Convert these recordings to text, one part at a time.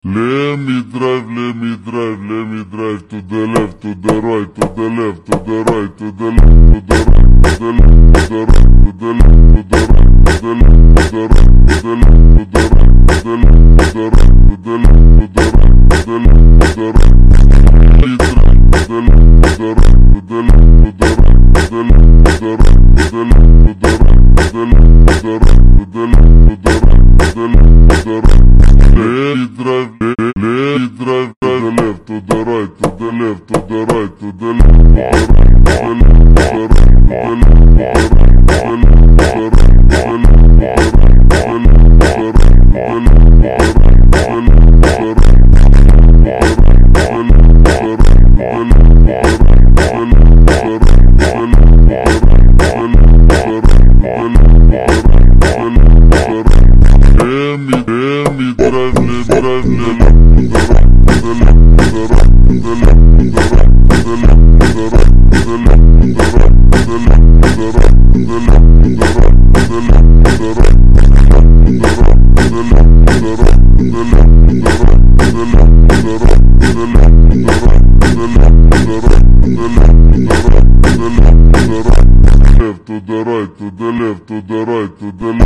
Let me drive to the left, to the right, to the left, to the right, to the left, to the right, to the left, to the right, to the left, to the right, to the left, to the right, to the left, to the right, to the left, to the right, to the left, to the right, to the left, to the right. Me drive to the left, to the right, to the left, to the right, to the left, to the right, to the left, to the right, to the left, to the right, to the left, to the right, to the left, to the right. Let me drive to the left, to the right, to the left, to the right, to the left, to the right, to the left, to the right,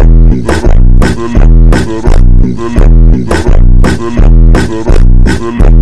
to the left, to the right.